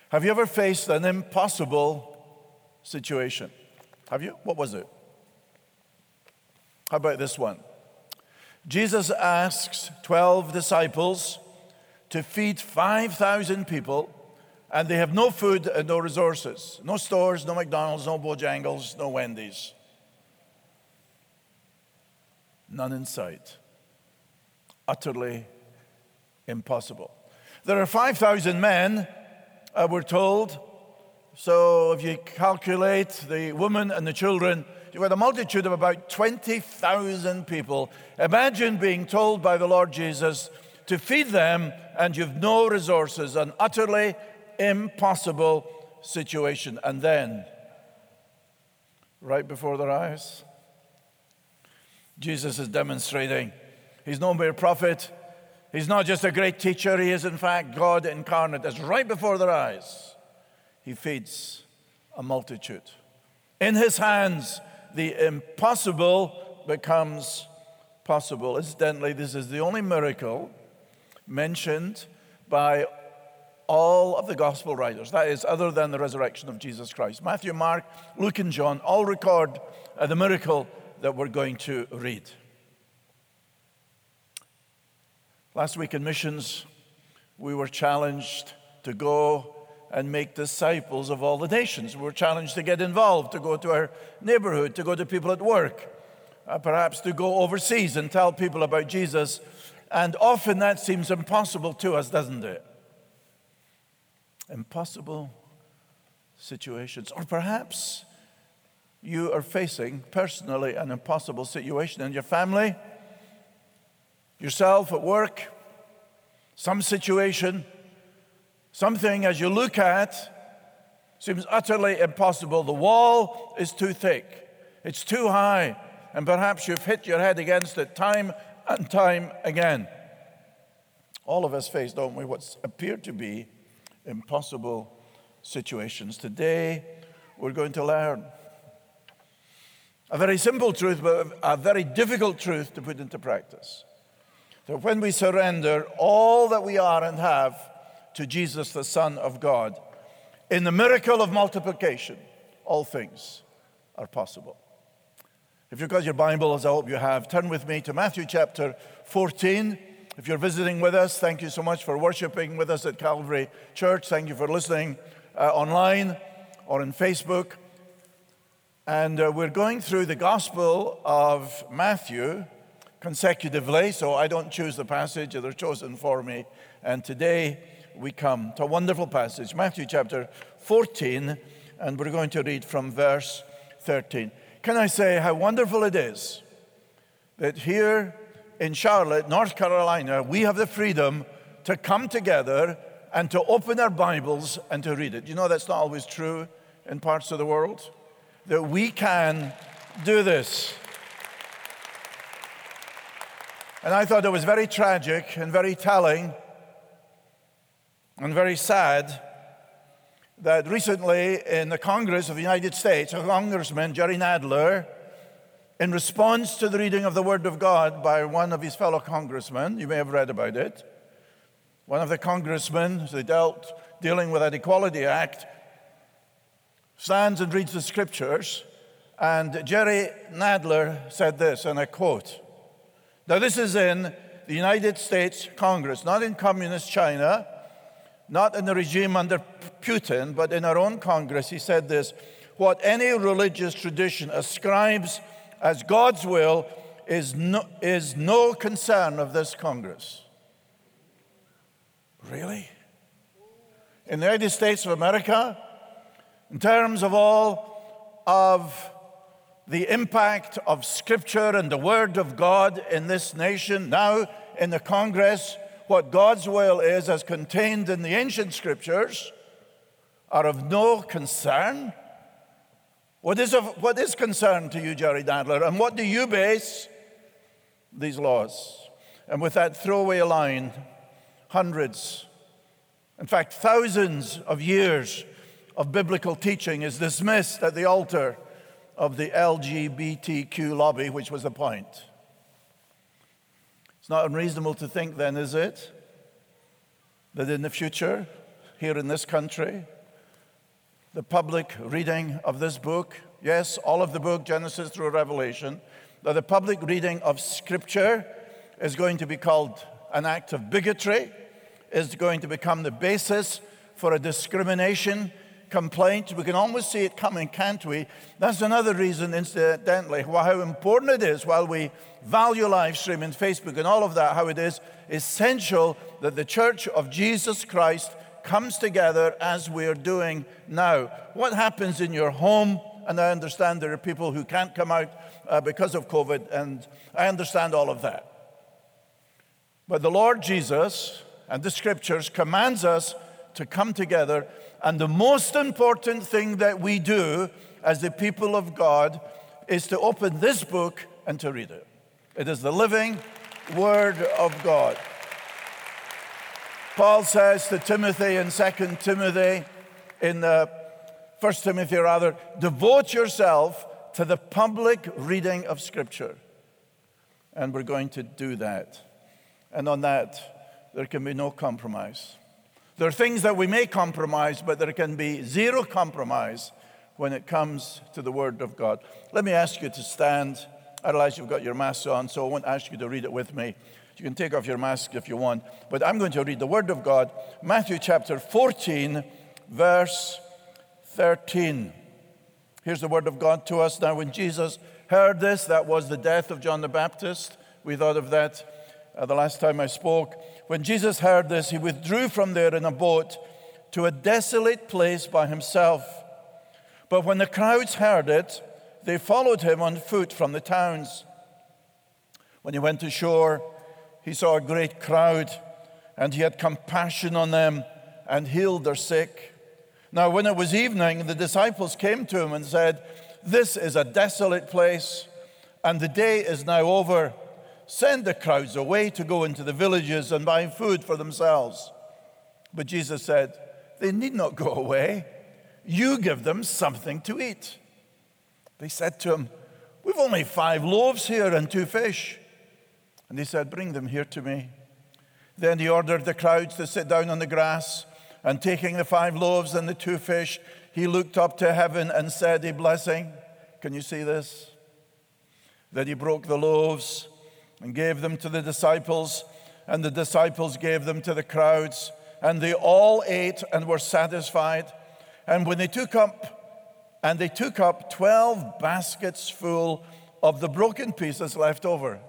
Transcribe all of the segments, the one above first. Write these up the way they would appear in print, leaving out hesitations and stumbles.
Have you ever faced an impossible situation? Have you? What was it? How about this one? Jesus asks 12 disciples to feed 5,000 people, and they have no food and no resources. No stores, no McDonald's, no Bojangles, no Wendy's. None in sight. Utterly impossible. There are 5,000 men, we're told. So if you calculate the women and the children, you've got a multitude of about 20,000 people. Imagine being told by the Lord Jesus to feed them, and you've no resources, an utterly impossible situation. And then, right before their eyes, Jesus is demonstrating he's no mere prophet. He's not just a great teacher. He is, in fact, God incarnate. It's right before their eyes. He feeds a multitude. In his hands, the impossible becomes possible. Incidentally, this is the only miracle mentioned by all of the gospel writers. That is, other than the resurrection of Jesus Christ. Matthew, Mark, Luke, and John all record the miracle that we're going to read. Last week in missions, we were challenged to go and make disciples of all the nations. We were challenged to get involved, to go to our neighborhood, to go to people at work, perhaps to go overseas and tell people about Jesus. And often that seems impossible to us, doesn't it? Impossible situations. Or perhaps you are facing personally an impossible situation in your family, yourself at work, some situation, something as you look at seems utterly impossible. The wall is too thick, it's too high, and perhaps you've hit your head against it time and time again. All of us face, don't we, what appear to be impossible situations. Today, we're going to learn a very simple truth, but a very difficult truth to put into practice. That when we surrender all that we are and have to Jesus, the Son of God, in the miracle of multiplication, all things are possible. If you've got your Bible, as I hope you have, turn with me to Matthew chapter 14. If you're visiting with us, thank you so much for worshiping with us at Calvary Church. Thank you for listening online or on Facebook. And we're going through the Gospel of Matthew consecutively, so I don't choose the passage, they're chosen for me. And today we come to a wonderful passage, Matthew chapter 14, and we're going to read from verse 13. Can I say how wonderful it is that here in Charlotte, North Carolina, we have the freedom to come together and to open our Bibles and to read it. You know that's not always true in parts of the world, that we can do this. And I thought it was very tragic and very telling and very sad that recently in the Congress of the United States, a Congressman, Jerry Nadler, in response to the reading of the Word of God by one of his fellow congressmen, you may have read about it, one of the congressmen, as they dealing with that Equality Act, stands and reads the scriptures, and Jerry Nadler said this, and I quote, now this is in the United States Congress, not in communist China, not in the regime under Putin, but in our own Congress. He said this, what any religious tradition ascribes as God's will is no concern of this Congress. Really? In the United States of America, in terms of all of the impact of Scripture and the Word of God in this nation, now in the Congress, what God's will is, as contained in the ancient Scriptures, are of no concern? What is concern to you, Jerry Nadler, and what do you base these laws? And with that throwaway line, hundreds, in fact, thousands of years of biblical teaching is dismissed at the altar of the LGBTQ lobby, which was the point. It's not unreasonable to think then, is it, that in the future, here in this country, the public reading of this book, yes, all of the book, Genesis through Revelation, that the public reading of Scripture is going to be called an act of bigotry, is going to become the basis for a discrimination complaint. We can almost see it coming, can't we? That's another reason, incidentally, how important it is, while we value live stream and Facebook and all of that, how it is essential that the Church of Jesus Christ comes together as we are doing now. What happens in your home, and I understand there are people who can't come out because of COVID, and I understand all of that. But the Lord Jesus and the Scriptures commands us to come together, and the most important thing that we do as the people of God is to open this book and to read it. It is the living Word of God. Paul says to Timothy in 2 Timothy, in 1 Timothy rather, devote yourself to the public reading of Scripture. And we're going to do that. And on that, there can be no compromise. There are things that we may compromise, but there can be zero compromise when it comes to the Word of God. Let me ask you to stand. I realize you've got your masks on, so I won't ask you to read it with me. You can take off your mask if you want, but I'm going to read the Word of God, Matthew chapter 14, verse 13. Here's the Word of God to us. Now, when Jesus heard this, that was the death of John the Baptist. We thought of that the last time I spoke. When Jesus heard this, he withdrew from there in a boat to a desolate place by himself. But when the crowds heard it, they followed him on foot from the towns. When he went ashore, he saw a great crowd, and he had compassion on them and healed their sick. Now, when it was evening, the disciples came to him and said, "This is a desolate place, and the day is now over. Send the crowds away to go into the villages and buy food for themselves." But Jesus said, "They need not go away. You give them something to eat." They said to him, "We've only 5 loaves here and 2 fish." And he said, "Bring them here to me." Then he ordered the crowds to sit down on the grass, and taking the 5 loaves and the 2 fish, he looked up to heaven and said a blessing. Can you see this? Then he broke the loaves and gave them to the disciples, and the disciples gave them to the crowds, and they all ate and were satisfied. And when they took up 12 baskets full of the broken pieces left over.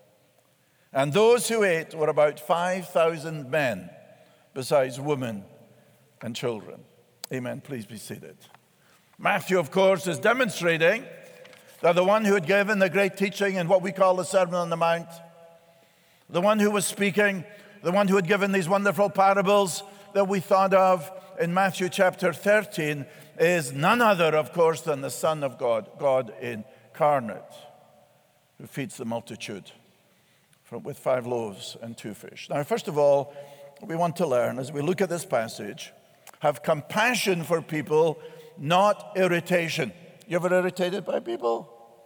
And those who ate were about 5,000 men, besides women and children. Amen. Please be seated. Matthew, of course, is demonstrating that the one who had given the great teaching in what we call the Sermon on the Mount, the one who was speaking, the one who had given these wonderful parables that we thought of in Matthew chapter 13, is none other, of course, than the Son of God, God incarnate, who feeds the multitude with 5 loaves and 2 fish. Now, first of all, we want to learn, as we look at this passage, have compassion for people, not irritation. You ever irritated by people?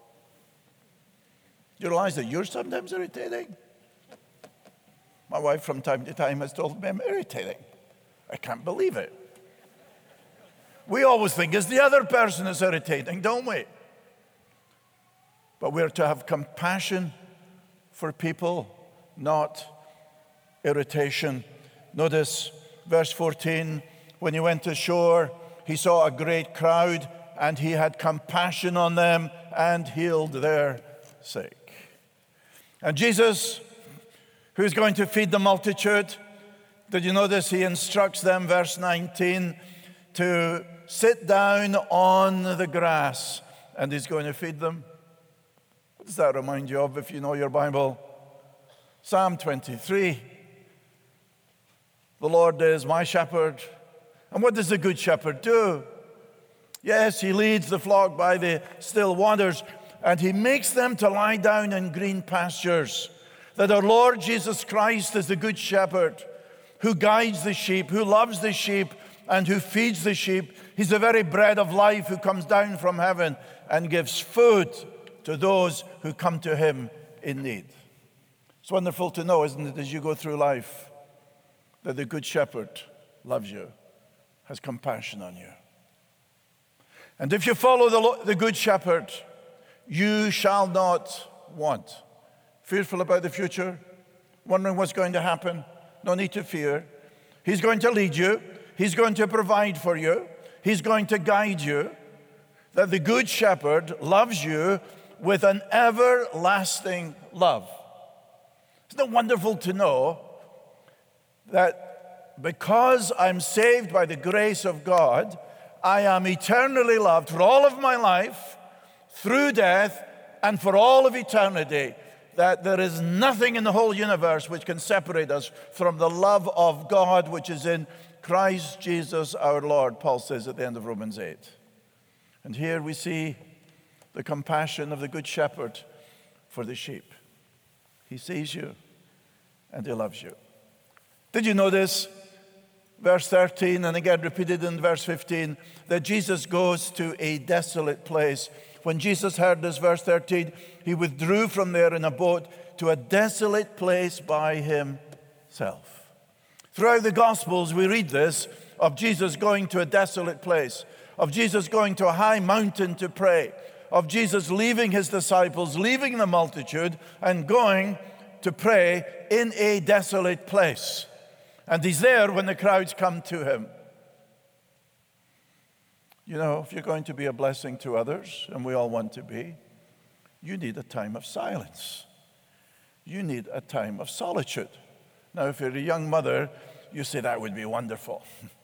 You realize that you're sometimes irritating? My wife from time to time has told me I'm irritating. I can't believe it. We always think it's the other person that's irritating, don't we? But we're to have compassion for people, not irritation. Notice verse 14, when he went ashore, he saw a great crowd, and he had compassion on them and healed their sick. And Jesus, who's going to feed the multitude, did you notice he instructs them, verse 19, to sit down on the grass, and he's going to feed them? What does that remind you of if you know your Bible? Psalm 23. The Lord is my shepherd. And what does the good shepherd do? Yes, he leads the flock by the still waters, and he makes them to lie down in green pastures. That our Lord Jesus Christ is the good shepherd who guides the sheep, who loves the sheep, and who feeds the sheep. He's the very bread of life who comes down from heaven and gives food to those who come to him in need. It's wonderful to know, isn't it, as you go through life, that the good shepherd loves you, has compassion on you. And if you follow the Good Shepherd, you shall not want. Fearful about the future? Wondering what's going to happen? No need to fear. He's going to lead you. He's going to provide for you. He's going to guide you. That the Good Shepherd loves you with an everlasting love. Isn't it wonderful to know that because I'm saved by the grace of God, I am eternally loved for all of my life, through death, and for all of eternity, that there is nothing in the whole universe which can separate us from the love of God which is in Christ Jesus our Lord, Paul says at the end of Romans 8. And here we see the compassion of the Good Shepherd for the sheep. He sees you and he loves you. Did you notice, verse 13, and again repeated in verse 15, that Jesus goes to a desolate place? When Jesus heard this, verse 13, he withdrew from there in a boat to a desolate place by himself. Throughout the Gospels, we read this, of Jesus going to a desolate place, of Jesus going to a high mountain to pray, of Jesus leaving his disciples, leaving the multitude, and going to pray in a desolate place. And he's there when the crowds come to him. You know, if you're going to be a blessing to others, and we all want to be, you need a time of silence. You need a time of solitude. Now, if you're a young mother, you say that would be wonderful.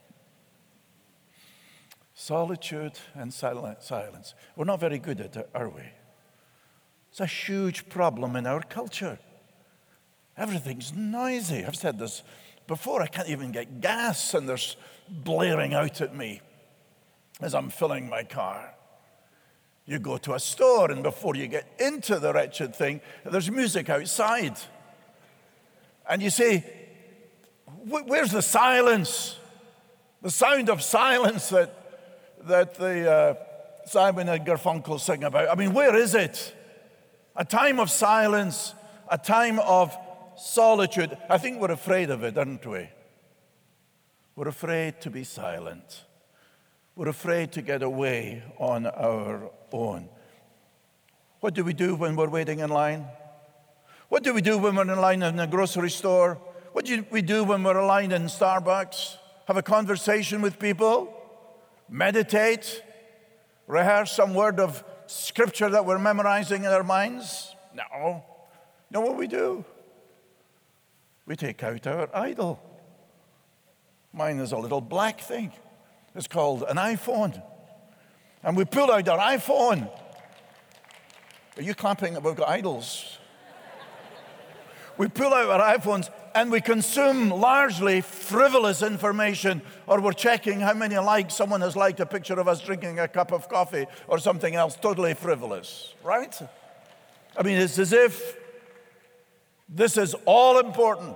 Solitude and silence. We're not very good at it, are we? It's a huge problem in our culture. Everything's noisy. I've said this before. I can't even get gas, and there's blaring out at me as I'm filling my car. You go to a store, and before you get into the wretched thing, there's music outside. And you say, where's the silence? The sound of silence that the Simon and Garfunkel sing about. I mean, where is it? A time of silence, a time of solitude. I think we're afraid of it, aren't we? We're afraid to be silent. We're afraid to get away on our own. What do we do when we're waiting in line? What do we do when we're in line in a grocery store? What do we do when we're in line in Starbucks? Have a conversation with people? Meditate? Rehearse some word of scripture that we're memorizing in our minds? No. You know what we do? We take out our idol. Mine is a little black thing. It's called an iPhone. And we pull out our iPhone. Are you clapping that we've got idols? We pull out our iPhones and we consume largely frivolous information, or we're checking how many likes someone has liked a picture of us drinking a cup of coffee or something else totally frivolous, right? I mean, it's as if this is all important.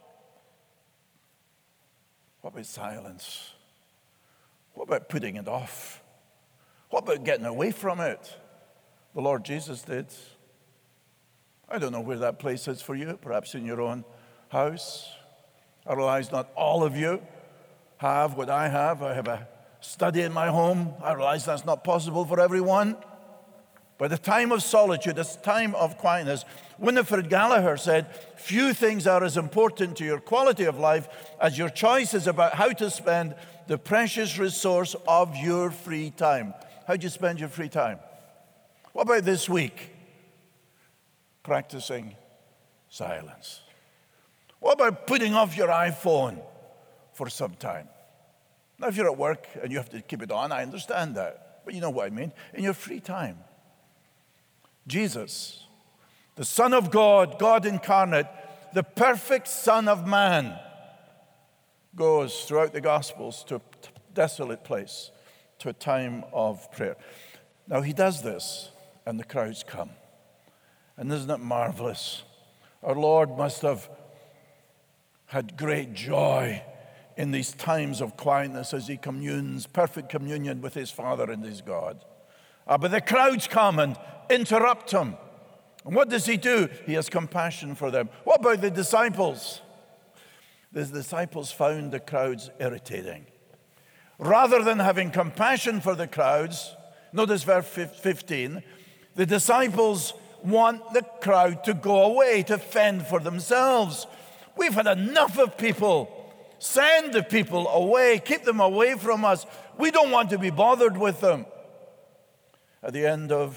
What about silence? What about putting it off? What about getting away from it? The Lord Jesus did. I don't know where that place is for you, perhaps in your own house. I realize not all of you have what I have. I have a study in my home. I realize that's not possible for everyone. But the time of solitude, this time of quietness, Winifred Gallagher said, few things are as important to your quality of life as your choices about how to spend the precious resource of your free time. How do you spend your free time? What about this week? Practicing silence. What about putting off your iPhone for some time? Now, if you're at work and you have to keep it on, I understand that. But you know what I mean. In your free time. Jesus, the Son of God, God incarnate, the perfect Son of Man, goes throughout the Gospels to a desolate place, to a time of prayer. Now, he does this, and the crowds come. And isn't it marvelous? Our Lord must have had great joy in these times of quietness as he communes, perfect communion with his Father and his God. But the crowds come and interrupt him. And what does he do? He has compassion for them. What about the disciples? The disciples found the crowds irritating. Rather than having compassion for the crowds, Notice verse 15. The disciples want the crowd to go away, to fend for themselves. We've had enough of people. Send the people away. Keep them away from us. We don't want to be bothered with them. At the end of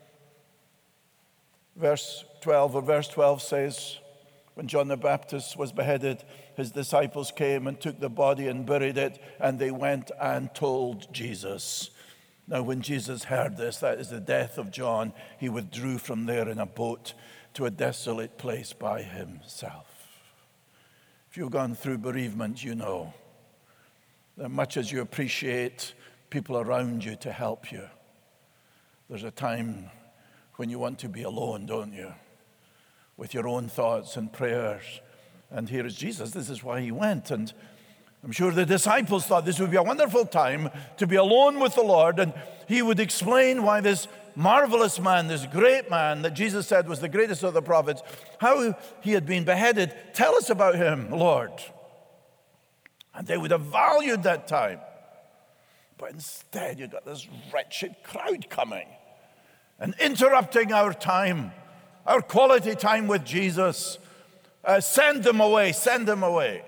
verse 12 says, when John the Baptist was beheaded, his disciples came and took the body and buried it, and they went and told Jesus. Now, when Jesus heard this, that is the death of John, he withdrew from there in a boat to a desolate place by himself. If you've gone through bereavement, you know that much as you appreciate people around you to help you, there's a time when you want to be alone, don't you? With your own thoughts and prayers. And here is Jesus. This is why he went. And I'm sure the disciples thought this would be a wonderful time to be alone with the Lord, and he would explain why this marvelous man, this great man that Jesus said was the greatest of the prophets, how he had been beheaded. Tell us about him, Lord. And they would have valued that time. But instead, you've got this wretched crowd coming and interrupting our time, our quality time with Jesus. Send them away, send them away.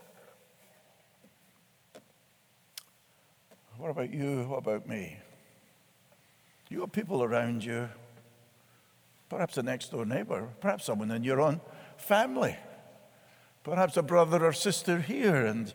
What about you? What about me? You have people around you, perhaps a next door neighbor, perhaps someone in your own family, perhaps a brother or sister here, and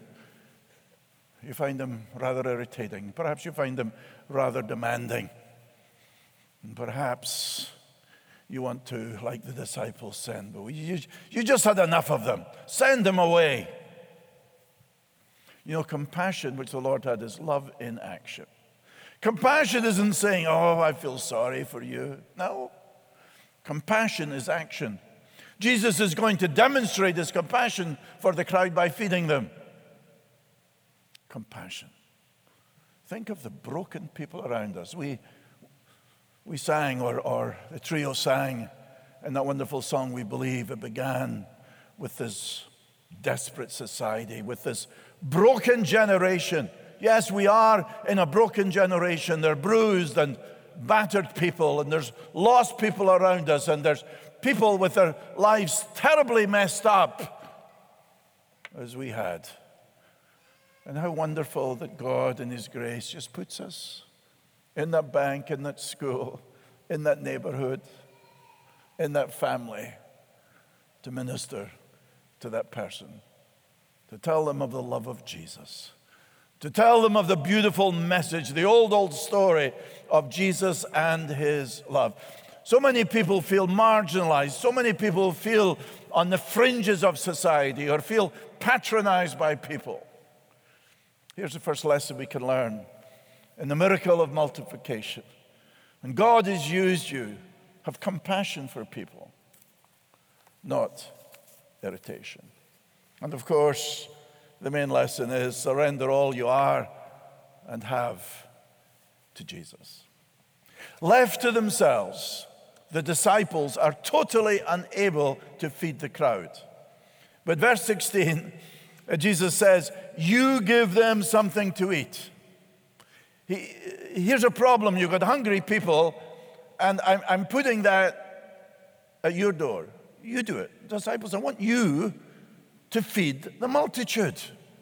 you find them rather irritating. Perhaps you find them rather demanding. And perhaps you want to, like the disciples, send, but you just had enough of them. Send them away. You know, compassion, which the Lord had, is love in action. Compassion isn't saying, oh, I feel sorry for you. No. Compassion is action. Jesus is going to demonstrate his compassion for the crowd by feeding them. Compassion. Think of the broken people around us. We sang, or the trio sang in that wonderful song, We Believe. It began with this desperate society, with this broken generation. Yes, we are in a broken generation. They're bruised and battered people, and there's lost people around us, and there's people with their lives terribly messed up, as we had. And how wonderful that God in his grace just puts us in that bank, in that school, in that neighborhood, in that family, to minister to that person, to tell them of the love of Jesus, to tell them of the beautiful message, the old story of Jesus and his love. So many people feel marginalized. So many people feel on the fringes of society or feel patronized by people. Here's the first lesson we can learn in the miracle of multiplication. When God has used you, have compassion for people, not irritation. And of course, the main lesson is surrender all you are and have to Jesus. Left to themselves, the disciples are totally unable to feed the crowd. But verse 16, Jesus says, you give them something to eat. Here's a problem. You've got hungry people, and I'm putting that at your door. You do it. Disciples, I want you to feed the multitude.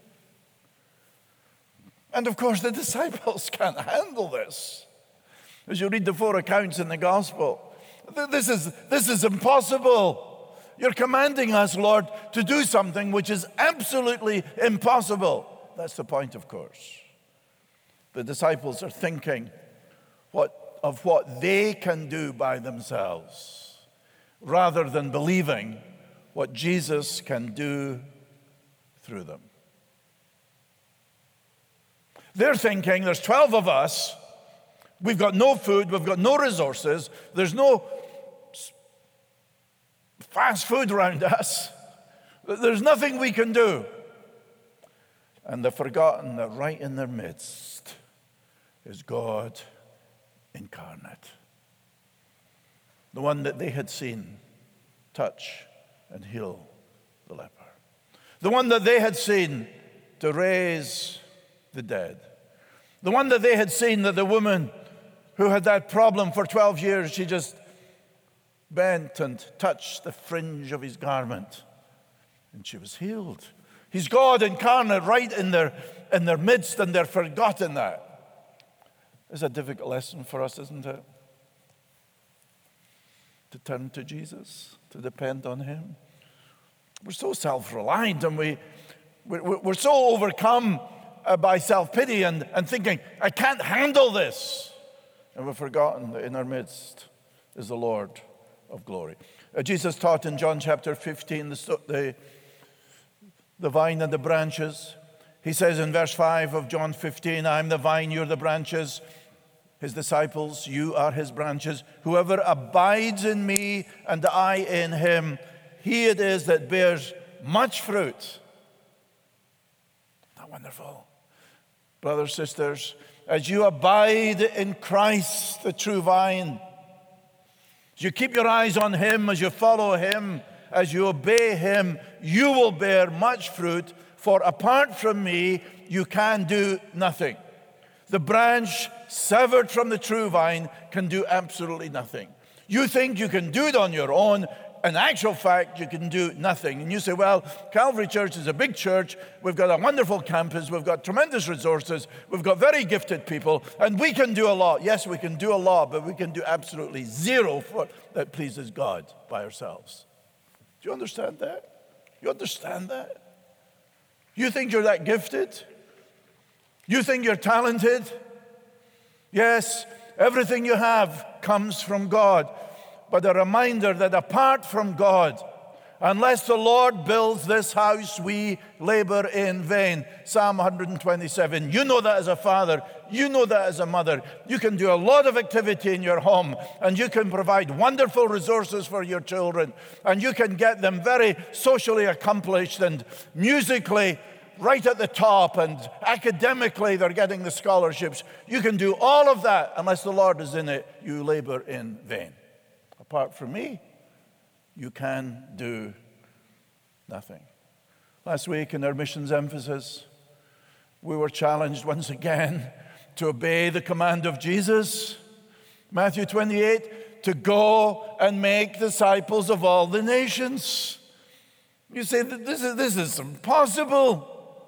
And of course, the disciples can't handle this. As you read the 4 accounts in the gospel, this is impossible. You're commanding us, Lord, to do something which is absolutely impossible. That's the point, of course. The disciples are thinking of what they can do by themselves, rather than believing what Jesus can do through them. They're thinking, there's 12 of us, we've got no food, we've got no resources, there's no fast food around us, there's nothing we can do. And they've forgotten that right in their midst is God incarnate. The one that they had seen touch and heal the leper. The one that they had seen to raise the dead. The one that they had seen that the woman who had that problem for 12 years. She just bent and touched the fringe of his garment, and she was healed. He's God incarnate right in their midst, and they're forgotten that. It's a difficult lesson for us, isn't it? To turn to Jesus, to depend on him. We're so self-reliant, and we're so overcome by self-pity and thinking, I can't handle this. And we've forgotten that in our midst is the Lord of glory. Jesus taught in John chapter 15, the vine and the branches. He says in verse 5 of John 15, I am the vine, you're the branches. His disciples, you are his branches. Whoever abides in me and I in him, he it is that bears much fruit. Isn't that wonderful? Brothers, sisters, as you abide in Christ, the true vine, as you keep your eyes on him, as you follow him, as you obey him, you will bear much fruit, for apart from me, you can do nothing. The branch severed from the true vine can do absolutely nothing. You think you can do it on your own. In actual fact, you can do nothing. And you say, well, Calvary Church is a big church. We've got a wonderful campus. We've got tremendous resources. We've got very gifted people. And we can do a lot. Yes, we can do a lot, but we can do absolutely zero that pleases God by ourselves. Do you understand that? You understand that? You think you're that gifted? You think you're talented? Yes, everything you have comes from God. But a reminder that apart from God, unless the Lord builds this house, we labor in vain. Psalm 127. You know that as a father. You know that as a mother. You can do a lot of activity in your home, and you can provide wonderful resources for your children, and you can get them very socially accomplished and musically right at the top, and academically they're getting the scholarships. You can do all of that. Unless the Lord is in it, you labor in vain. Apart from me, you can do nothing. Last week in our missions emphasis, we were challenged once again to obey the command of Jesus. Matthew 28, to go and make disciples of all the nations. You say, this is impossible.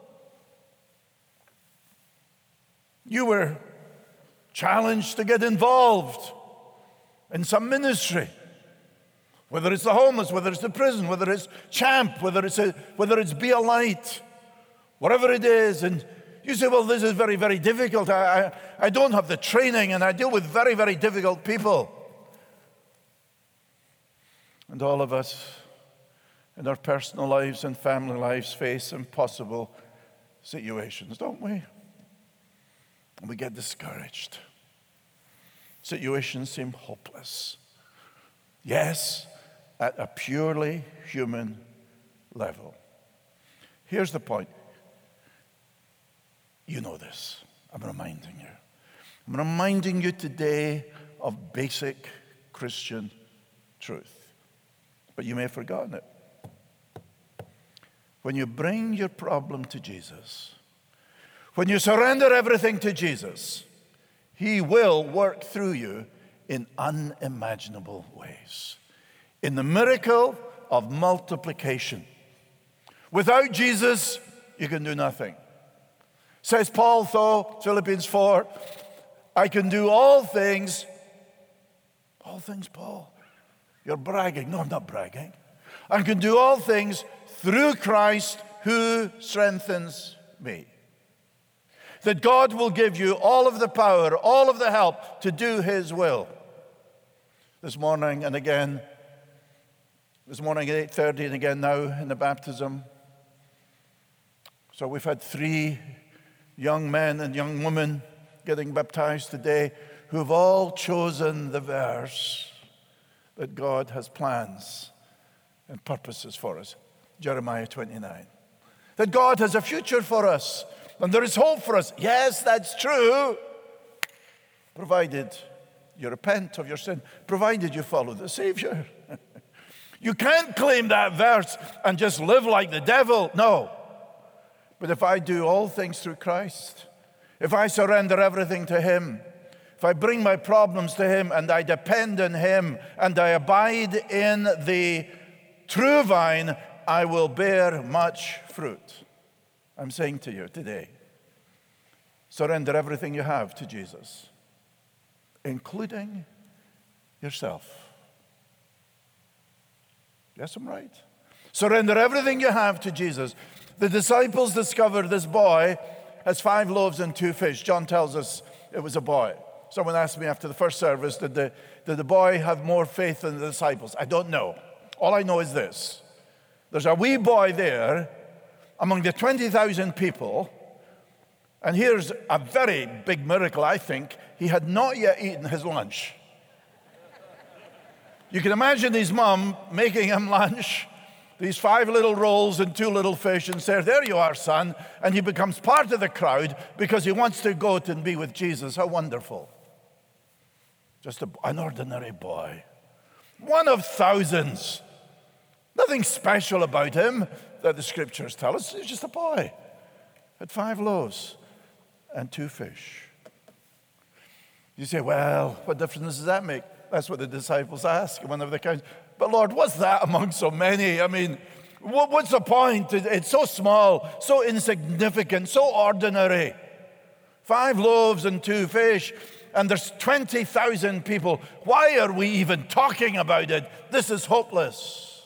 You were challenged to get involved in some ministry, whether it's the homeless, whether it's the prison, whether it's CHAMP, whether it's Be a Light, whatever it is. And you say, well, this is very, very difficult. I don't have the training, and I deal with very, very difficult people. And all of us in our personal lives and family lives face impossible situations, don't we? And we get discouraged. Situations seem hopeless. Yes, at a purely human level. Here's the point. You know this. I'm reminding you. I'm reminding you today of basic Christian truth. But you may have forgotten it. When you bring your problem to Jesus, when you surrender everything to Jesus, He will work through you in unimaginable ways. In the miracle of multiplication. Without Jesus, you can do nothing. Says Paul, though, Philippians 4, I can do all things, Paul. You're bragging. No, I'm not bragging. I can do all things through Christ who strengthens me. That God will give you all of the power, all of the help to do His will. This morning at 8:30 and again now in the baptism. So we've had 3 young men and young women getting baptized today who've all chosen the verse that God has plans and purposes for us. Jeremiah 29. That God has a future for us. And there is hope for us. Yes, that's true. Provided you repent of your sin. Provided you follow the Savior. You can't claim that verse and just live like the devil. No. But if I do all things through Christ, if I surrender everything to Him, if if I bring my problems to him and I depend on him and I abide in the true vine, I will bear much fruit. I'm saying to you today, surrender everything you have to Jesus, including yourself. Yes, I'm right. Surrender everything you have to Jesus. The disciples discovered this boy has 5 loaves and 2 fish. John tells us it was a boy. Someone asked me after the first service, did the boy have more faith than the disciples? I don't know. All I know is this. There's a wee boy there among the 20,000 people, and here's a very big miracle, I think. He had not yet eaten his lunch. You can imagine his mom making him lunch, these 5 little rolls and 2 little fish, and says, there you are, son. And he becomes part of the crowd because he wants to go and be with Jesus. How wonderful. Just an ordinary boy. One of thousands. Nothing special about him that the scriptures tell us. He's just a boy. Had 5 loaves and 2 fish. You say, well, what difference does that make? That's what the disciples ask in one of the accounts. But Lord, what's that among so many? I mean, what's the point? It's so small, so insignificant, so ordinary. 5 loaves and 2 fish, and there's 20,000 people. Why are we even talking about it? This is hopeless.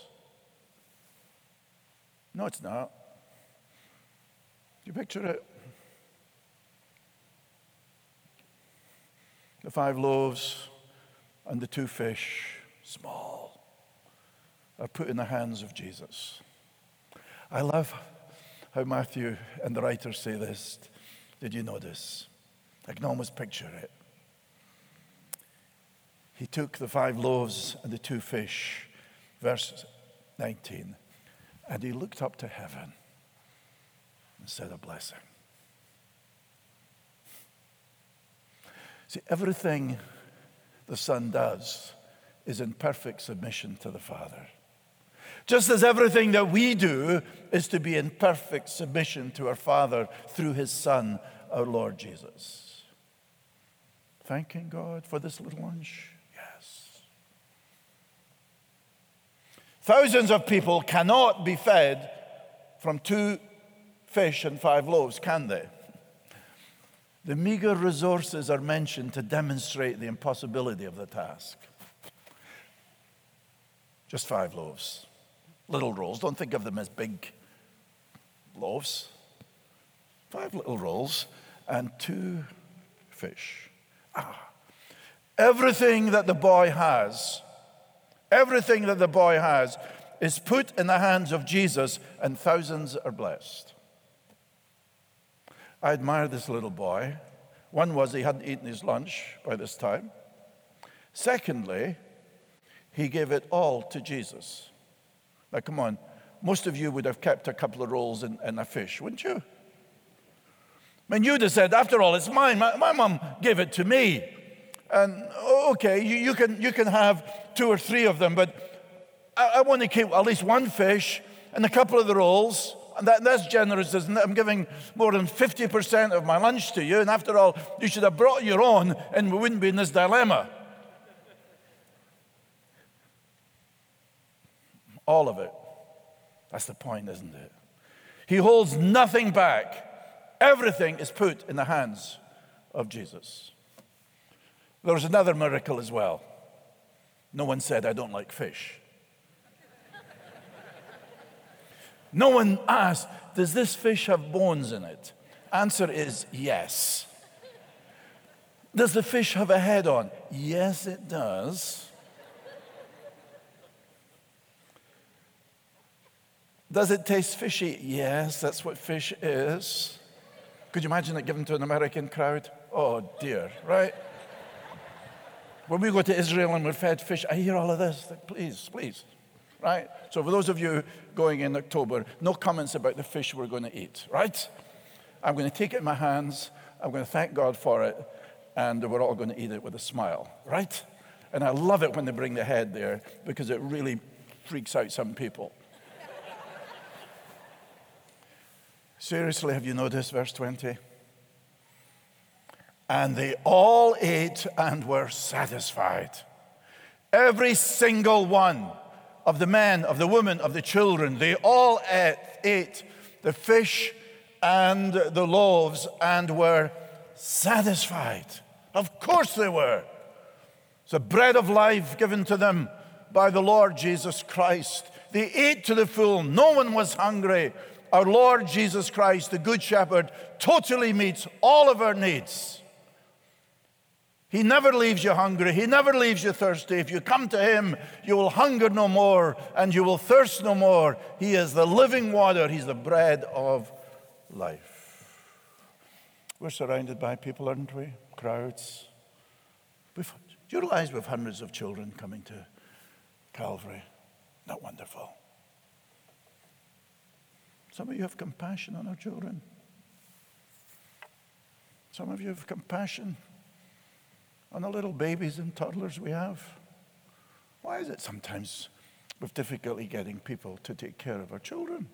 No, it's not. You picture it? The 5 loaves and the 2 fish, small, are put in the hands of Jesus. I love how Matthew and the writers say this. Did you notice? I can almost picture it. He took the 5 loaves and the 2 fish, verse 19, and he looked up to heaven and said a blessing. See, everything the Son does is in perfect submission to the Father. Just as everything that we do is to be in perfect submission to our Father through his Son, our Lord Jesus. Thanking God for this little lunch? Yes. Thousands of people cannot be fed from 2 fish and 5 loaves, can they? The meager resources are mentioned to demonstrate the impossibility of the task. Just 5 loaves, little rolls. Don't think of them as big loaves. 5 little rolls and 2 fish. Everything that the boy has is put in the hands of Jesus, and thousands are blessed. I admire this little boy. One was he hadn't eaten his lunch by this time. Secondly, he gave it all to Jesus. Now, come on. Most of you would have kept a couple of rolls and a fish, wouldn't you? I mean, you'd have said, after all, it's mine. My mom gave it to me. And, okay, you can have 2 or 3 of them, but I want to keep at least 1 fish and a couple of the rolls. And that's generous, isn't it? I'm giving more than 50% of my lunch to you, and after all, you should have brought your own, and we wouldn't be in this dilemma. All of it. That's the point, isn't it? He holds nothing back. Everything is put in the hands of Jesus. There was another miracle as well. No one said, I don't like fish. No one asked, does this fish have bones in it? Answer is yes. Does the fish have a head on? Yes, it does. Does it taste fishy? Yes, that's what fish is. Could you imagine it given to an American crowd? Oh dear, right? When we go to Israel and we're fed fish, I hear all of this. Please, please. Right? So for those of you going in October, no comments about the fish we're going to eat, right? I'm going to take it in my hands, I'm going to thank God for it, and we're all going to eat it with a smile, right? And I love it when they bring the head there because it really freaks out some people. Seriously, have you noticed verse 20? And they all ate and were satisfied. Every single one of the men, of the women, of the children, they all ate the fish and the loaves and were satisfied. Of course they were. It's the bread of life given to them by the Lord Jesus Christ. They ate to the full. No one was hungry. Our Lord Jesus Christ, the Good Shepherd, totally meets all of our needs. He never leaves you hungry. He never leaves you thirsty. If you come to him, you will hunger no more and you will thirst no more. He is the living water. He's the bread of life. We're surrounded by people, aren't we? Crowds. Do you realize we have hundreds of children coming to Calvary? Not wonderful. Some of you have compassion on our children. Some of you have compassion on the little babies and toddlers we have. Why is it sometimes we've difficulty getting people to take care of our children?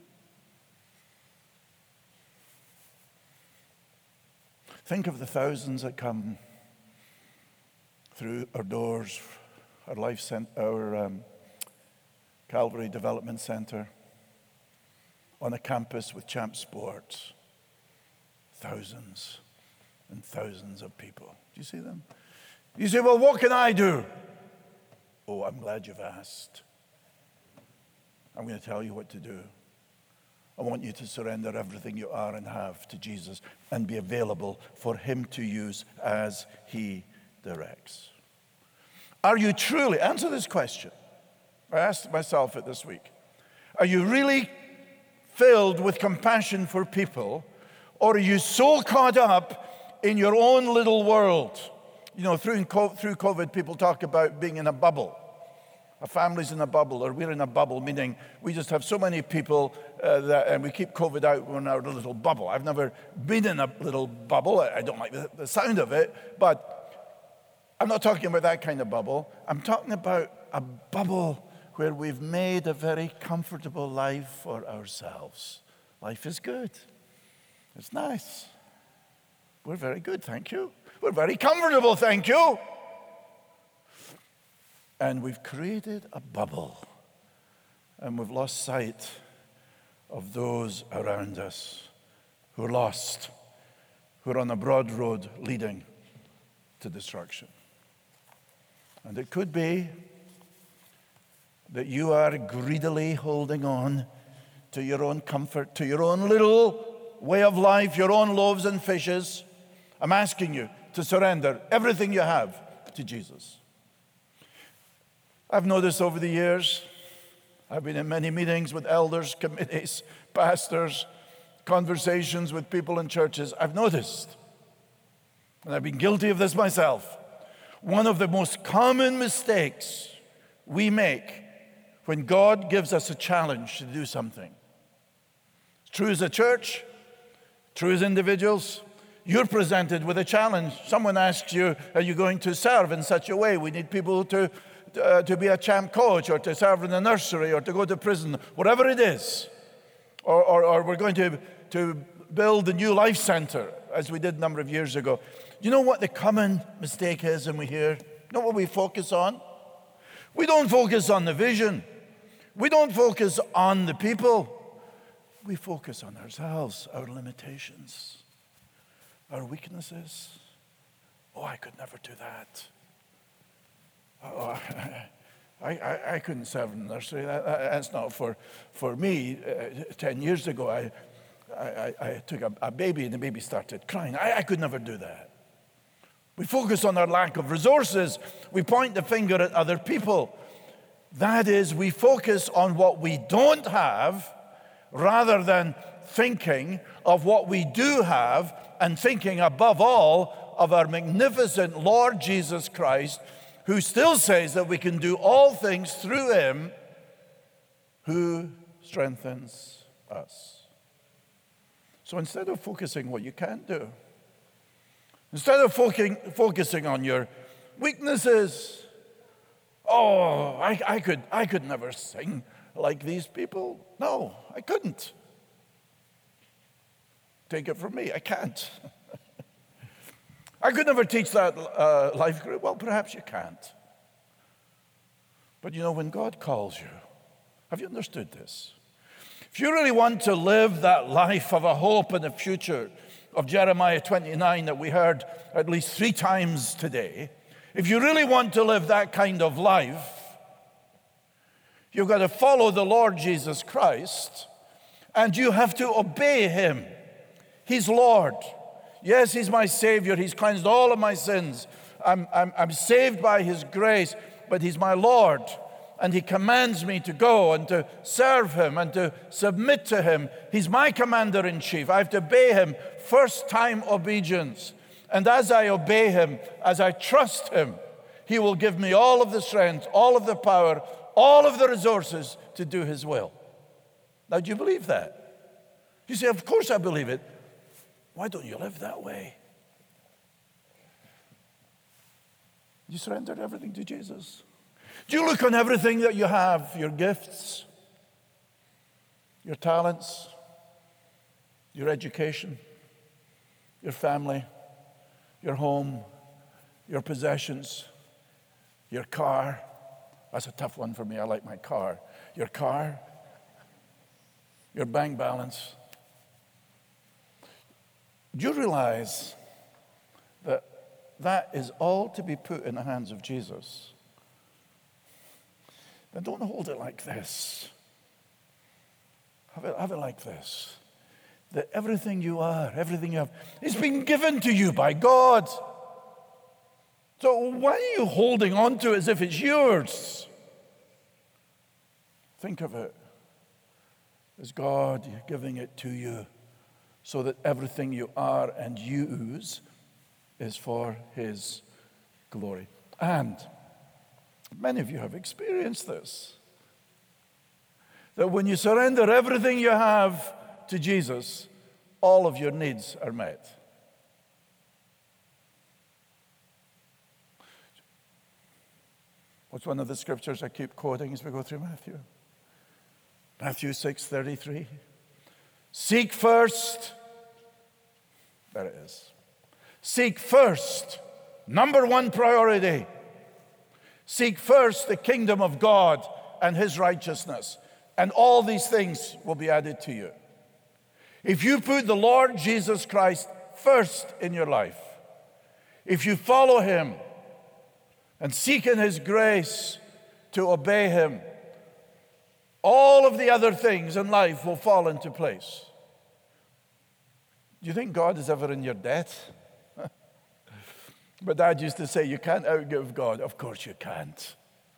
Think of the thousands that come through our doors, our Calvary Development Center, on a campus with Champ Sports. Thousands and thousands of people. Do you see them? You say, well, what can I do? Oh, I'm glad you've asked. I'm going to tell you what to do. I want you to surrender everything you are and have to Jesus and be available for him to use as he directs. Are you truly, answer this question. I asked myself it this week. Are you really filled with compassion for people, or are you so caught up in your own little world? You know, through COVID, people talk about being in a bubble. A family's in a bubble, or we're in a bubble, meaning we just have so many people and we keep COVID out in our little bubble. I've never been in a little bubble. I don't like the sound of it, but I'm not talking about that kind of bubble. I'm talking about a bubble where we've made a very comfortable life for ourselves. Life is good. It's nice. We're very good, thank you. We're very comfortable, thank you. And we've created a bubble. And we've lost sight of those around us who are lost, who are on a broad road leading to destruction. And it could be that you are greedily holding on to your own comfort, to your own little way of life, your own loaves and fishes. I'm asking you to surrender everything you have to Jesus. I've noticed over the years, I've been in many meetings with elders, committees, pastors, conversations with people in churches. I've noticed, and I've been guilty of this myself, one of the most common mistakes we make when God gives us a challenge to do something. It's true as a church, true as individuals. You're presented with a challenge. Someone asks you, are you going to serve in such a way? We need people to be a champ coach, or to serve in the nursery, or to go to prison, whatever it is. Or we're going to build a new life center, as we did a number of years ago. You know what the common mistake is when we hear? You know what we focus on? We don't focus on the vision. We don't focus on the people. We focus on ourselves, our limitations, our weaknesses. Oh, I could never do that. Oh, I couldn't serve in the nursery. That's not for me. 10 years ago, I took a baby and the baby started crying. I could never do that. We focus on our lack of resources. We point the finger at other people. That is, we focus on what we don't have rather than thinking of what we do have, and thinking above all of our magnificent Lord Jesus Christ, who still says that we can do all things through him who strengthens us. So instead of focusing what you can't do, instead of focusing on your weaknesses, oh, I could never sing like these people. No, I couldn't. Take it from me, I can't. I could never teach that life group. Well, perhaps you can't. But you know, when God calls you, have you understood this? If you really want to live that life of a hope and a future of Jeremiah 29 that we heard at least 3 times today, if you really want to live that kind of life, you've got to follow the Lord Jesus Christ, and you have to obey him. He's Lord. Yes, he's my Savior. He's cleansed all of my sins. I'm saved by his grace, but he's my Lord. And he commands me to go and to serve him and to submit to him. He's my commander-in-chief. I have to obey him. First-time obedience. And as I obey him, as I trust him, he will give me all of the strength, all of the power, all of the resources to do his will. Now, do you believe that? You say, of course I believe it. Why don't you live that way? You surrendered everything to Jesus. Do you look on everything that you have, your gifts, your talents, your education, your family, your home, your possessions, your car? That's a tough one for me. I like my car. Your car, your bank balance. Do you realize that that is all to be put in the hands of Jesus? Then don't hold it like this. Have it like this. That everything you are, everything you have, is being given to you by God. So why are you holding on to it as if it's yours? Think of it as God giving it to you so that everything you are and use is for his glory. And many of you have experienced this. That when you surrender everything you have to Jesus, all of your needs are met. What's one of the scriptures I keep quoting as we go through Matthew? Matthew 6:33. Seek first. There it is. Seek first. Number one priority. Seek first the kingdom of God and his righteousness, and all these things will be added to you. If you put the Lord Jesus Christ first in your life, if you follow him and seek in his grace to obey him, all of the other things in life will fall into place. Do you think God is ever in your debt? But Dad used to say, you can't outgive God. Of course you can't.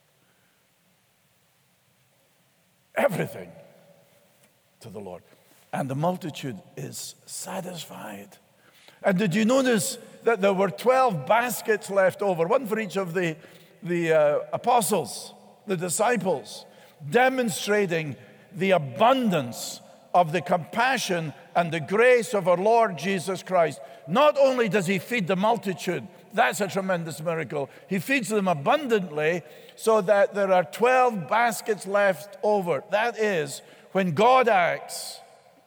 Everything to the Lord. And the multitude is satisfied. And did you notice that there were 12 baskets left over, one for each of the apostles, the disciples, demonstrating the abundance of the compassion and the grace of our Lord Jesus Christ. Not only does he feed the multitude, that's a tremendous miracle. He feeds them abundantly so that there are 12 baskets left over. That is, when God acts,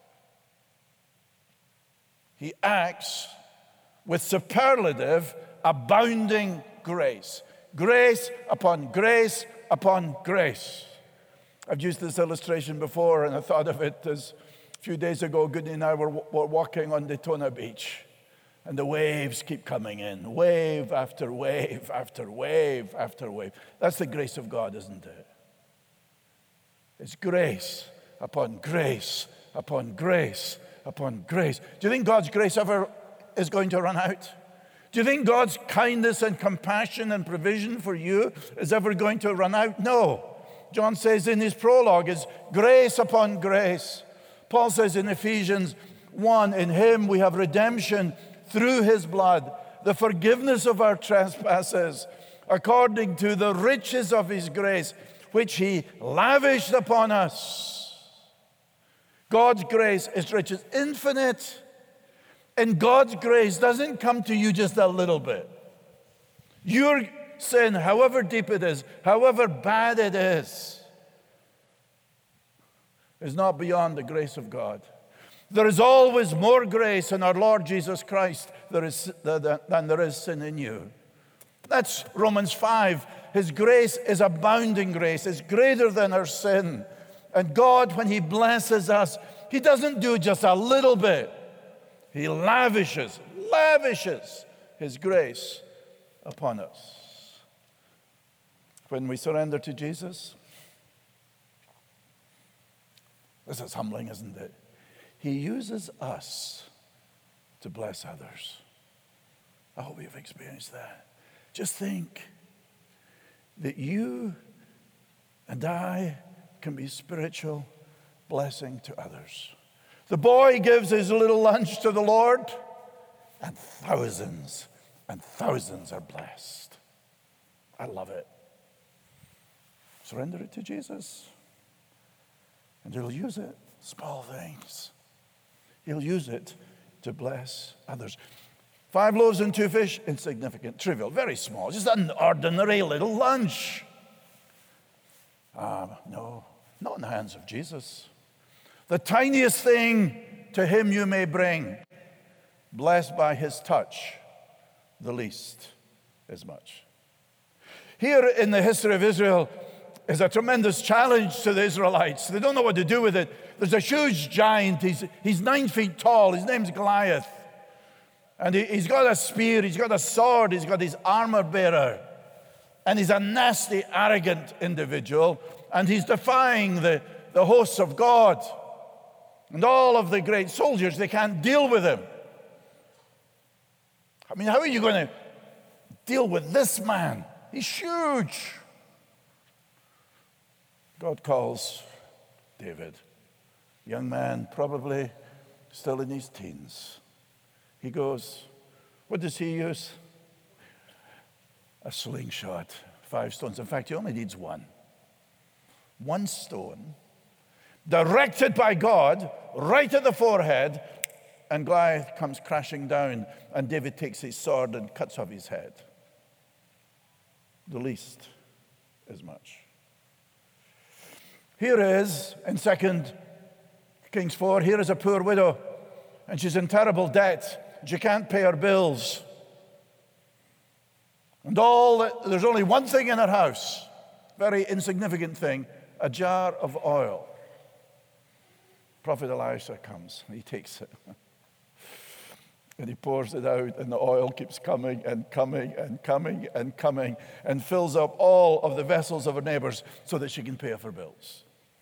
he acts with superlative, abounding grace. Grace upon grace upon grace. I've used this illustration before, and I thought of it as a few days ago, Goody and I were walking on Daytona Beach, and the waves keep coming in, wave after wave after wave after wave. That's the grace of God, isn't it? It's grace upon grace upon grace upon grace. Do you think God's grace ever is going to run out? Do you think God's kindness and compassion and provision for you is ever going to run out? No. John says in his prologue, is grace upon grace. Paul says in Ephesians 1, in him we have redemption through his blood, the forgiveness of our trespasses, according to the riches of his grace, which he lavished upon us. God's grace is rich, it's infinite. And God's grace doesn't come to you just a little bit. Your sin, however deep it is, however bad it is not beyond the grace of God. There is always more grace in our Lord Jesus Christ than there is sin in you. That's Romans 5. His grace is abounding grace. It's greater than our sin. And God, when he blesses us, he doesn't do just a little bit. He lavishes his grace upon us. When we surrender to Jesus, this is humbling, isn't it? He uses us to bless others. I hope you've experienced that. Just think that you and I can be spiritual blessing to others. The boy gives his little lunch to the Lord, and thousands are blessed. I love it. Surrender it to Jesus, and he'll use it. Small things. He'll use it to bless others. 5 loaves and 2 fish, insignificant, trivial, very small, just an ordinary little lunch. No, not in the hands of Jesus. The tiniest thing to him you may bring, blessed by his touch, the least is much. Here in the history of Israel is a tremendous challenge to the Israelites. They don't know what to do with it. There's a huge giant. He's 9 feet tall. His name's Goliath. And he's got a spear. He's got a sword. He's got his armor bearer. And he's a nasty, arrogant individual. And he's defying the hosts of God. And all of the great soldiers, they can't deal with him. I mean, how are you going to deal with this man? He's huge. God calls David, young man, probably still in his teens. He goes, what does he use? A slingshot, 5 stones. In fact, he only needs 1. 1 stone, directed by God, right at the forehead, and Goliath comes crashing down, and David takes his sword and cuts off his head. The least is much. Here is, in 2 Kings 4, here is a poor widow, and she's in terrible debt. She can't pay her bills. And there's only one thing in her house, very insignificant thing, a jar of oil. Prophet Elisha comes, and he takes it. And he pours it out, and the oil keeps coming and coming and coming and coming, and fills up all of the vessels of her neighbors so that she can pay off her bills.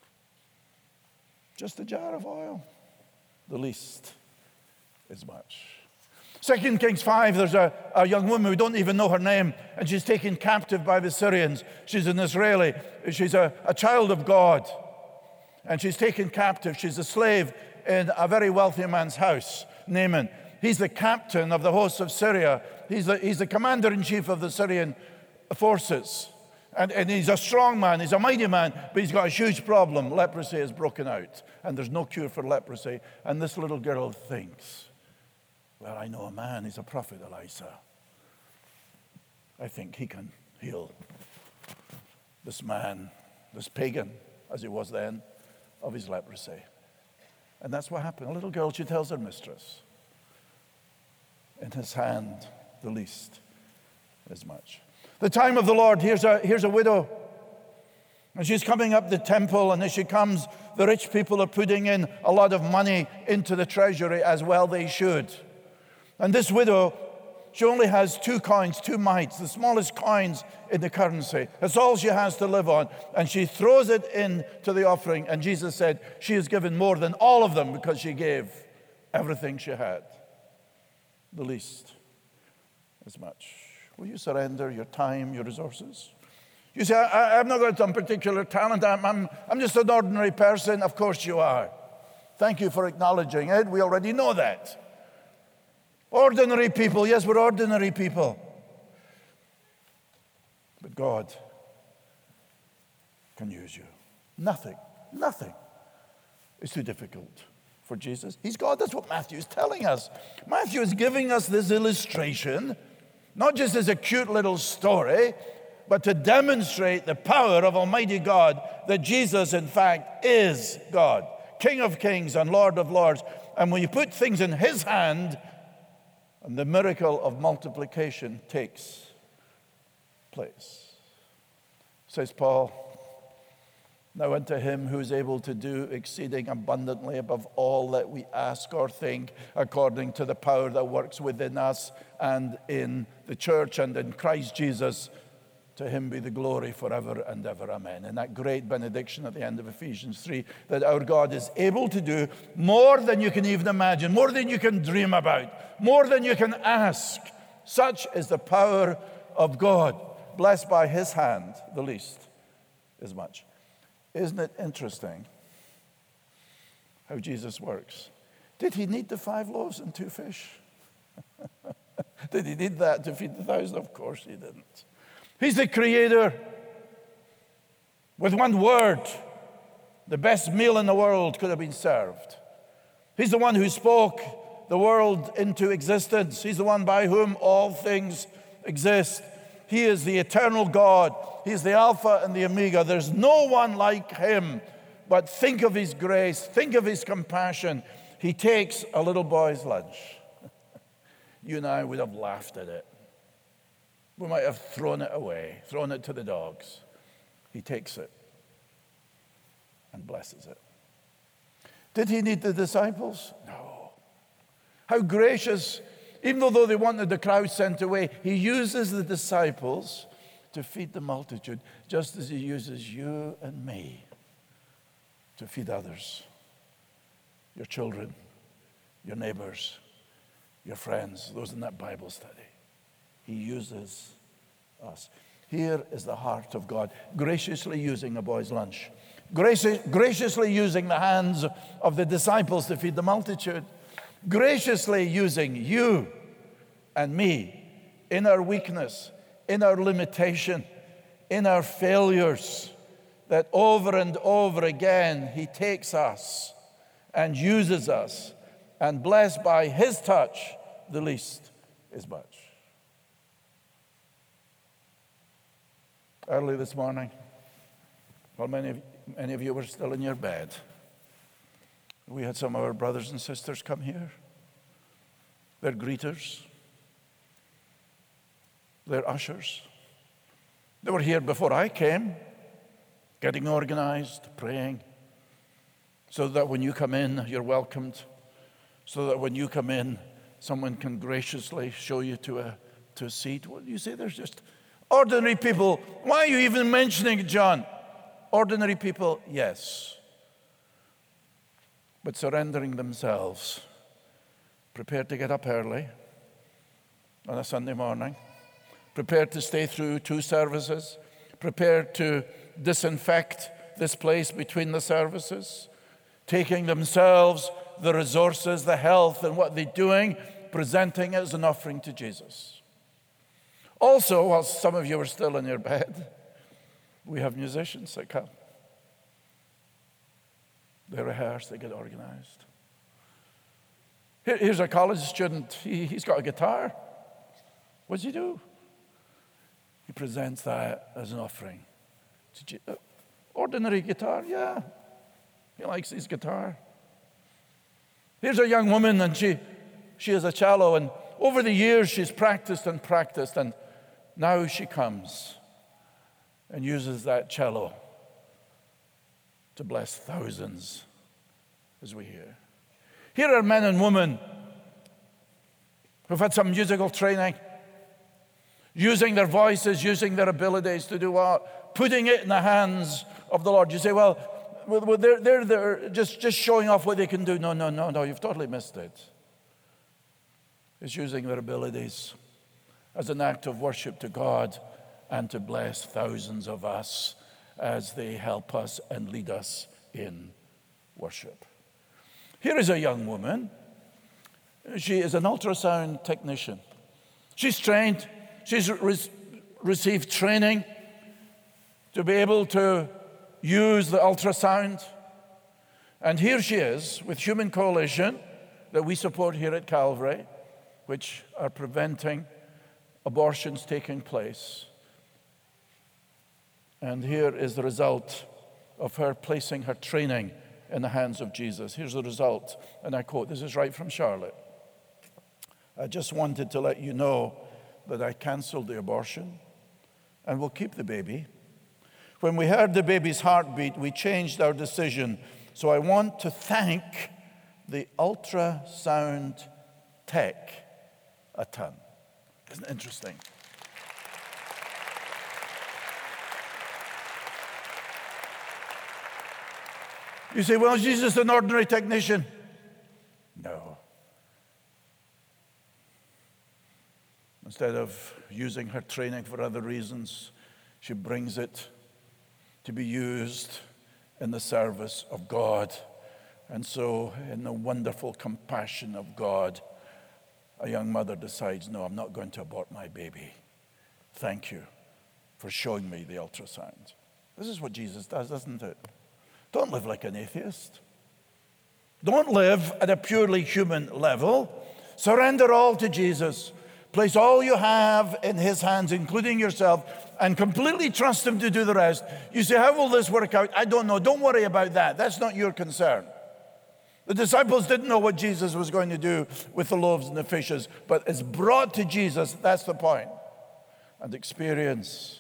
Just a jar of oil. The least is much. 2 Kings 5, there's a young woman, we don't even know her name, and she's taken captive by the Syrians. She's an Israeli. She's a child of God. And she's taken captive. She's a slave in a very wealthy man's house, Naaman. He's the captain of the hosts of Syria. He's the commander-in-chief of the Syrian forces. And he's a strong man, he's a mighty man, but he's got a huge problem. Leprosy has broken out, and there's no cure for leprosy. And this little girl thinks, well, I know a man, he's a prophet, Elisha. I think he can heal this man, this pagan, as he was then, of his leprosy. And that's what happened. A little girl, she tells her mistress, in his hand, the least is much. The time of the Lord, here's a widow. And she's coming up the temple, and as she comes, the rich people are putting in a lot of money into the treasury, as well they should. And this widow, she only has 2 coins, 2 mites, the smallest coins in the currency. That's all she has to live on. And she throws it into the offering, and Jesus said she has given more than all of them because she gave everything she had. The least is much. Will you surrender your time, your resources? You say, I've not got some particular talent. I'm just an ordinary person. Of course you are. Thank you for acknowledging it. We already know that. Ordinary people. Yes, we're ordinary people. But God can use you. Nothing is too difficult for Jesus. He's God. That's what Matthew is telling us. Matthew is giving us this illustration, not just as a cute little story, but to demonstrate the power of Almighty God, that Jesus, in fact, is God. King of kings and Lord of lords. And when you put things in his hand, and the miracle of multiplication takes place. Says Paul, now unto him who is able to do exceeding abundantly above all that we ask or think, according to the power that works within us and in the church and in Christ Jesus, to him be the glory forever and ever. Amen. And that great benediction at the end of Ephesians 3, that our God is able to do more than you can even imagine, more than you can dream about, more than you can ask. Such is the power of God. Blessed by his hand, the least is much. Isn't it interesting how Jesus works? Did he need the 5 loaves and 2 fish? Did he need that to feed the 1,000? Of course he didn't. He's the creator. With one word, the best meal in the world could have been served. He's the one who spoke the world into existence. He's the one by whom all things exist. He is the eternal God. He is the Alpha and the Omega. There's no one like him. But think of his grace. Think of his compassion. He takes a little boy's lunch. You and I would have laughed at it. We might have thrown it away, thrown it to the dogs. He takes it and blesses it. Did he need the disciples? No. How gracious. Even though they wanted the crowd sent away, he uses the disciples to feed the multitude, just as he uses you and me to feed others. Your children, your neighbors, your friends, those in that Bible study. He uses us. Here is the heart of God, graciously using a boy's lunch, graciously using the hands of the disciples to feed the multitude, graciously using you and me in our weakness, in our limitation, in our failures, that over and over again he takes us and uses us, and blessed by his touch, the least is much. Early this morning, while many of you were still in your bed, we had some of our brothers and sisters come here. They're greeters. They're ushers. They were here before I came, getting organized, praying, so that when you come in, you're welcomed, so that when you come in, someone can graciously show you to a seat. What do you say? There's just ordinary people. Why are you even mentioning it, John? Ordinary people, yes. But surrendering themselves, prepared to get up early on a Sunday morning, prepared to stay through 2 services, prepared to disinfect this place between the services, taking themselves, the resources, the health, and what they're doing, presenting it as an offering to Jesus. Also, while some of you are still in your bed, we have musicians that come. They rehearse, they get organized. Here's a college student. He's got a guitar. What does he do? He presents that as an offering. Ordinary guitar, yeah. He likes his guitar. Here's a young woman, and she has a cello, and over the years she's practiced, and now she comes and uses that cello to bless thousands as we hear. Here are men and women who've had some musical training, using their voices, using their abilities to do what? Putting it in the hands of the Lord. You say, well, they're just showing off what they can do. No, you've totally missed it. It's using their abilities as an act of worship to God and to bless thousands of us as they help us and lead us in worship. Here is a young woman. She is an ultrasound technician. She's trained. She's received training to be able to use the ultrasound. And here she is with Human Coalition that we support here at Calvary, which are preventing abortions taking place. And here is the result of her placing her training in the hands of Jesus. Here's the result, and I quote, this is right from Charlotte. I just wanted to let you know that I canceled the abortion and will keep the baby. When we heard the baby's heartbeat, we changed our decision. So I want to thank the ultrasound tech a ton. Isn't it interesting? You say, well, is Jesus an ordinary technician? No. Instead of using her training for other reasons, she brings it to be used in the service of God. And so, in the wonderful compassion of God, a young mother decides, no, I'm not going to abort my baby. Thank you for showing me the ultrasound. This is what Jesus does, isn't it? Don't live like an atheist. Don't live at a purely human level. Surrender all to Jesus. Place all you have in his hands, including yourself, and completely trust him to do the rest. You say, how will this work out? I don't know. Don't worry about that. That's not your concern. The disciples didn't know what Jesus was going to do with the loaves and the fishes, but it's brought to Jesus, that's the point, and experience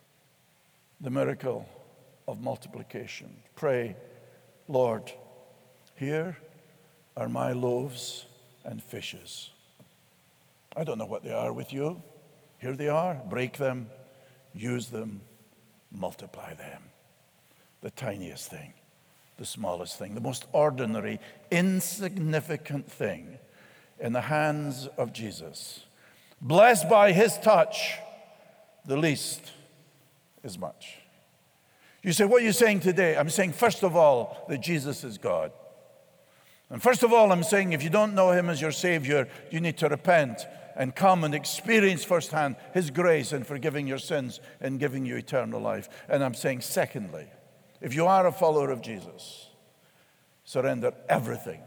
the miracle of multiplication. Pray, Lord, here are my loaves and fishes. I don't know what they are with you. Here they are. Break them, use them, multiply them. The tiniest thing, the smallest thing, the most ordinary, insignificant thing in the hands of Jesus. Blessed by his touch, the least is much. You say, what are you saying today? I'm saying, first of all, that Jesus is God. And first of all, I'm saying, if you don't know him as your Savior, you need to repent and come and experience firsthand his grace in forgiving your sins and giving you eternal life. And I'm saying, secondly, if you are a follower of Jesus, surrender everything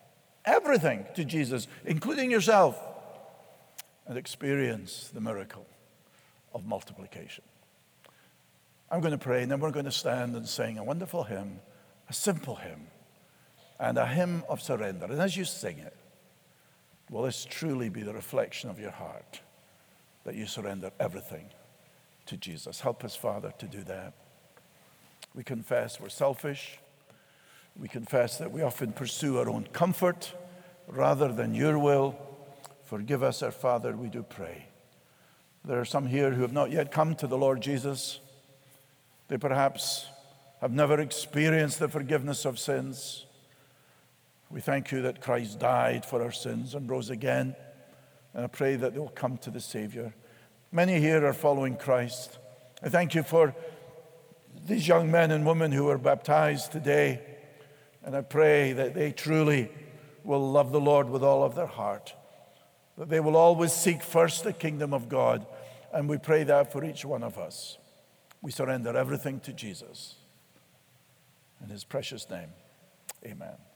to Jesus, including yourself, and experience the miracle of multiplication. I'm going to pray, and then we're going to stand and sing a wonderful hymn, a simple hymn, and a hymn of surrender. And as you sing it, will this truly be the reflection of your heart, that you surrender everything to Jesus? Help us, Father, to do that. We confess we're selfish. We confess that we often pursue our own comfort rather than your will. Forgive us, our Father, we do pray. There are some here who have not yet come to the Lord Jesus. They perhaps have never experienced the forgiveness of sins. We thank you that Christ died for our sins and rose again. And I pray that they'll come to the Savior. Many here are following Christ. I thank you for these young men and women who were baptized today. And I pray that they truly will love the Lord with all of their heart. That they will always seek first the kingdom of God. And we pray that for each one of us. We surrender everything to Jesus. In his precious name, amen.